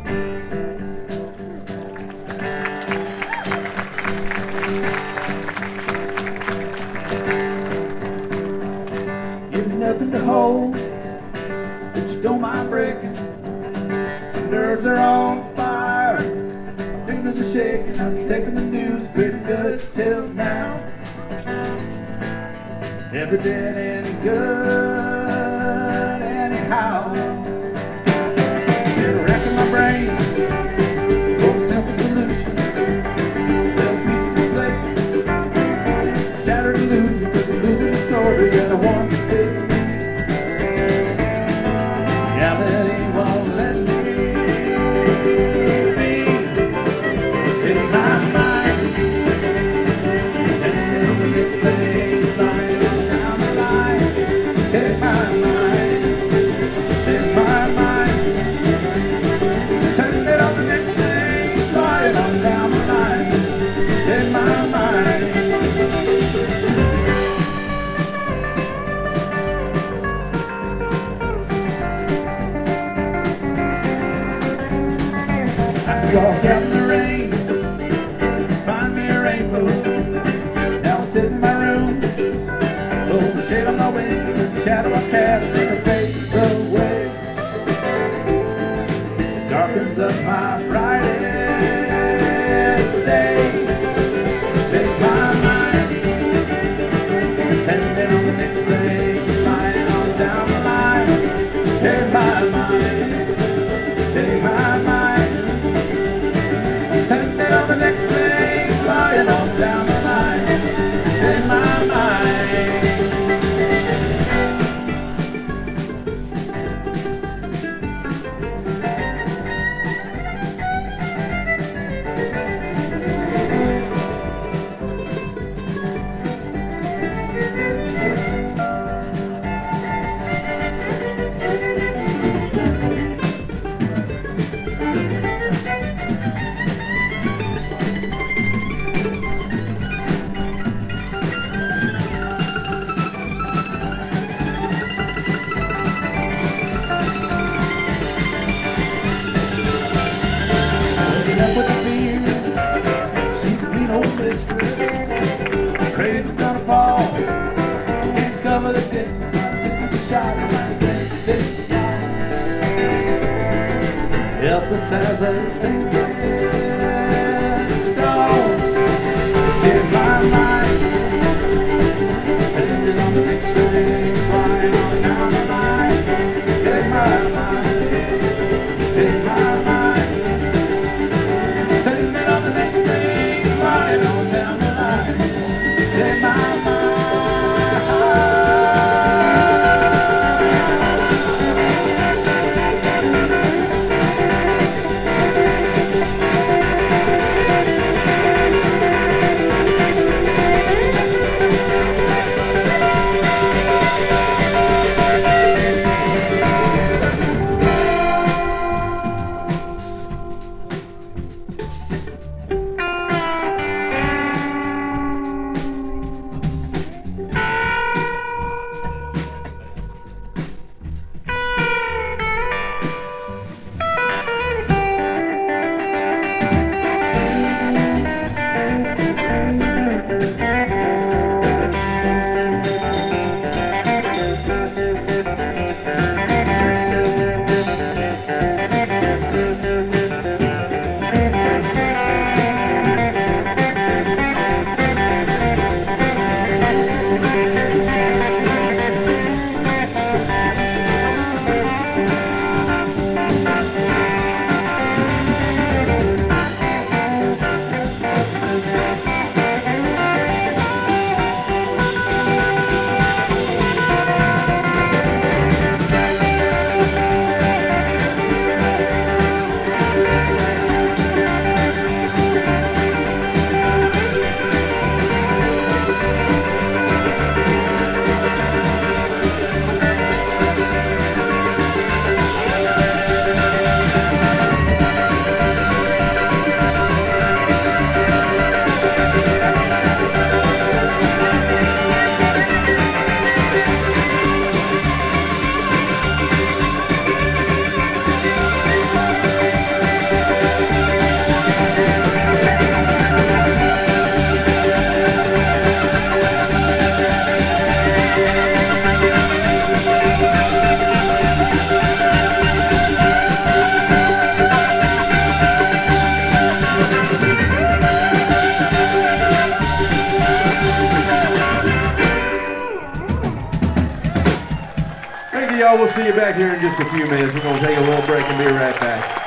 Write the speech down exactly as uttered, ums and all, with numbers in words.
Give me nothing to hold that you don't mind breaking. My nerves are on fire, my fingers are shaking. I'm taking the news pretty good till now. Never did any good anyhow. Been racking my brain for a simple solution. Little piece to replace shattered illusion, cause I'm losing the stories that I once did. Reality won't let me be. Take my mind, send it on the next thing, flying on down the line. Take my mind, take my mind, send it on the next thing, flying on down the line. Take my mind. Walk out in the rain, find me a rainbow. Now I'll sit in my room, hold the shade on my wing, cause the shadow I cast never fades away. It darkens up my brightest days. Take my mind, send it on the next thing, flying on down the line. Take my mind, take my mind, send it on the next thing, flying on down the line. Take my mind. Up with the beard, she's a mean old mistress. The cradle's gonna fall, can't cover the distance. My resistance is shot and my strength is gone. Helpless as a sinking stone. Take my mind, send it on the next thing, flying on down the line. Take my mind, take my mind, send it on the next thing, flying on down the line. Take my mind. y'all. We'll see you back here in just a few minutes. We're going to take a little break and be right back.